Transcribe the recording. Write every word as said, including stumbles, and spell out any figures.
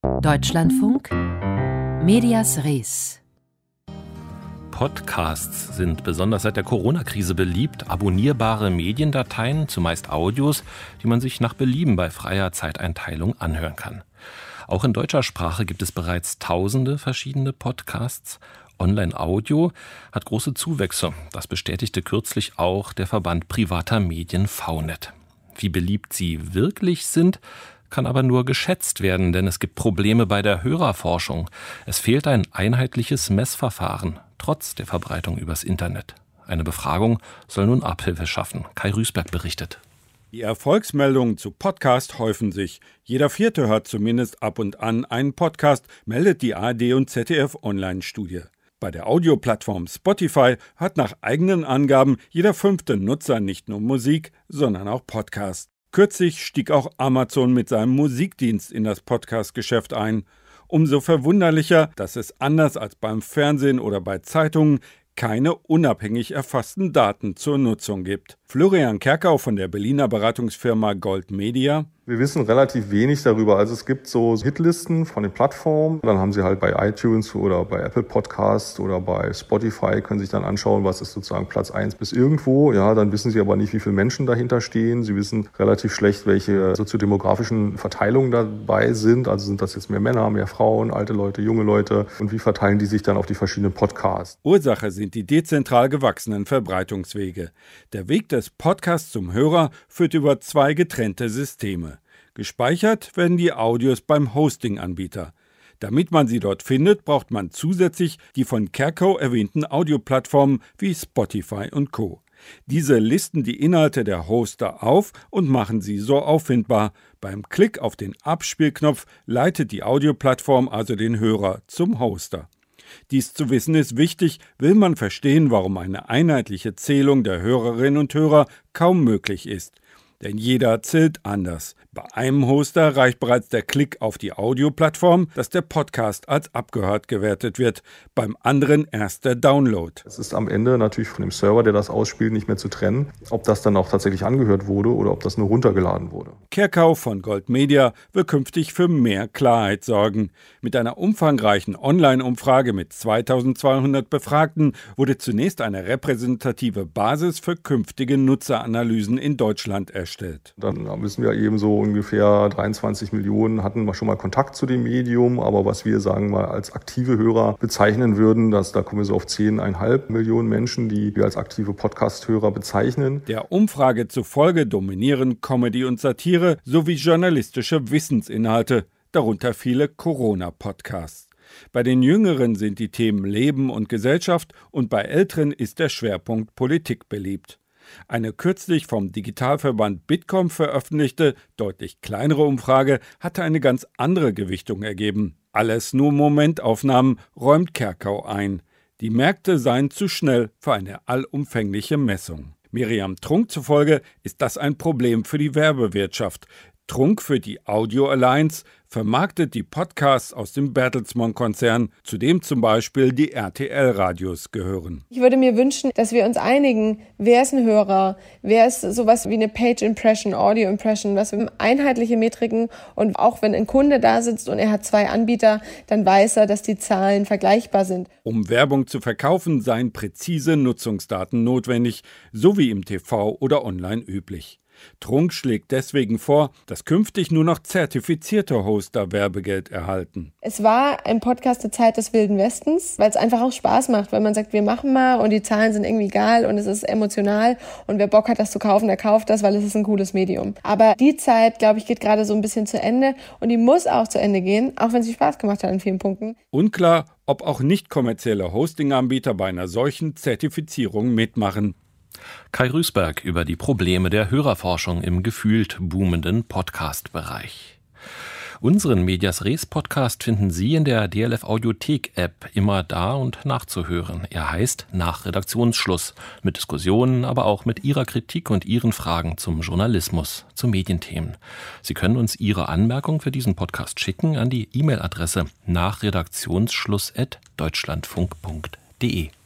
Deutschlandfunk Medias Res. Podcasts sind besonders seit der Corona-Krise beliebt. Abonnierbare Mediendateien, zumeist Audios, die man sich nach Belieben bei freier Zeiteinteilung anhören kann. Auch in deutscher Sprache gibt es bereits tausende verschiedene Podcasts. Online-Audio hat große Zuwächse. Das bestätigte kürzlich auch der Verband privater Medien V net. Wie beliebt sie wirklich sind, kann aber nur geschätzt werden, denn es gibt Probleme bei der Hörerforschung. Es fehlt ein einheitliches Messverfahren, trotz der Verbreitung übers Internet. Eine Befragung soll nun Abhilfe schaffen. Kai Rüßberg berichtet. Die Erfolgsmeldungen zu Podcast häufen sich. Jeder Vierte hört zumindest ab und an einen Podcast, meldet die A R D und Z D F-Online-Studie. Bei der Audioplattform Spotify hört nach eigenen Angaben jeder fünfte Nutzer nicht nur Musik, sondern auch Podcast. Kürzlich stieg auch Amazon mit seinem Musikdienst in das Podcast-Geschäft ein. Umso verwunderlicher, dass es anders als beim Fernsehen oder bei Zeitungen keine unabhängig erfassten Daten zur Nutzung gibt. Florian Kerkau von der Berliner Beratungsfirma Gold Media. Wir wissen relativ wenig darüber. Also es gibt so Hitlisten von den Plattformen. Dann haben Sie halt bei iTunes oder bei Apple Podcasts oder bei Spotify, können sich dann anschauen, was ist sozusagen Platz eins bis irgendwo. Ja, dann wissen Sie aber nicht, wie viele Menschen dahinter stehen. Sie wissen relativ schlecht, welche soziodemografischen Verteilungen dabei sind. Also sind das jetzt mehr Männer, mehr Frauen, alte Leute, junge Leute? Und wie verteilen die sich dann auf die verschiedenen Podcasts? Ursache sind die dezentral gewachsenen Verbreitungswege. Der Weg des Podcasts zum Hörer führt über zwei getrennte Systeme. Gespeichert werden die Audios beim Hosting-Anbieter. Damit man sie dort findet, braucht man zusätzlich die von Kerkau erwähnten Audioplattformen wie Spotify und Co. Diese listen die Inhalte der Hoster auf und machen sie so auffindbar. Beim Klick auf den Abspielknopf leitet die Audioplattform also den Hörer zum Hoster. Dies zu wissen ist wichtig, will man verstehen, warum eine einheitliche Zählung der Hörerinnen und Hörer kaum möglich ist. Denn jeder zählt anders. Bei einem Hoster reicht bereits der Klick auf die Audioplattform, dass der Podcast als abgehört gewertet wird. Beim anderen erst der Download. Es ist am Ende natürlich von dem Server, der das ausspielt, nicht mehr zu trennen, ob das dann auch tatsächlich angehört wurde oder ob das nur runtergeladen wurde. Kerkau von Gold Media will künftig für mehr Klarheit sorgen. Mit einer umfangreichen Online-Umfrage mit zweitausendzweihundert Befragten wurde zunächst eine repräsentative Basis für künftige Nutzeranalysen in Deutschland erstellt. Stellt. Dann wissen wir eben so ungefähr dreiundzwanzig Millionen hatten wir schon mal Kontakt zu dem Medium, aber was wir sagen mal als aktive Hörer bezeichnen würden, dass da kommen wir so auf zehn Komma fünf Millionen Menschen, die wir als aktive Podcast-Hörer bezeichnen. Der Umfrage zufolge dominieren Comedy und Satire sowie journalistische Wissensinhalte, darunter viele Corona-Podcasts. Bei den Jüngeren sind die Themen Leben und Gesellschaft und bei Älteren ist der Schwerpunkt Politik beliebt. Eine kürzlich vom Digitalverband Bitkom veröffentlichte, deutlich kleinere Umfrage hatte eine ganz andere Gewichtung ergeben. Alles nur Momentaufnahmen, räumt Kerkau ein. Die Märkte seien zu schnell für eine allumfängliche Messung. Miriam Trunk zufolge ist das ein Problem für die Werbewirtschaft. Trunk für die Audio Alliance vermarktet die Podcasts aus dem Bertelsmann-Konzern, zu dem zum Beispiel die R T L-Radios gehören. Ich würde mir wünschen, dass wir uns einigen, wer ist ein Hörer, wer ist sowas wie eine Page-Impression, Audio-Impression, was wir einheitliche Metriken und auch wenn ein Kunde da sitzt und er hat zwei Anbieter, dann weiß er, dass die Zahlen vergleichbar sind. Um Werbung zu verkaufen, seien präzise Nutzungsdaten notwendig, so wie im T V oder online üblich. Trunk schlägt deswegen vor, dass künftig nur noch zertifizierte Hoster Werbegeld erhalten. Es war ein Podcast der Zeit des Wilden Westens, weil es einfach auch Spaß macht, weil man sagt, wir machen mal und die Zahlen sind irgendwie egal und es ist emotional und wer Bock hat, das zu kaufen, der kauft das, weil es ist ein cooles Medium. Aber die Zeit, glaube ich, geht gerade so ein bisschen zu Ende und die muss auch zu Ende gehen, auch wenn sie Spaß gemacht hat in vielen Punkten. Unklar, ob auch nicht kommerzielle Hosting-Anbieter bei einer solchen Zertifizierung mitmachen. Kai Rüßberg über die Probleme der Hörerforschung im gefühlt boomenden Podcast-Bereich. Unseren Medias Res Podcast finden Sie in der D L F Audiothek App immer da und nachzuhören. Er heißt Nach Redaktionsschluss, mit Diskussionen, aber auch mit Ihrer Kritik und Ihren Fragen zum Journalismus, zu Medienthemen. Sie können uns Ihre Anmerkung für diesen Podcast schicken an die E-Mail-Adresse nachredaktionsschluss at deutschlandfunk punkt de.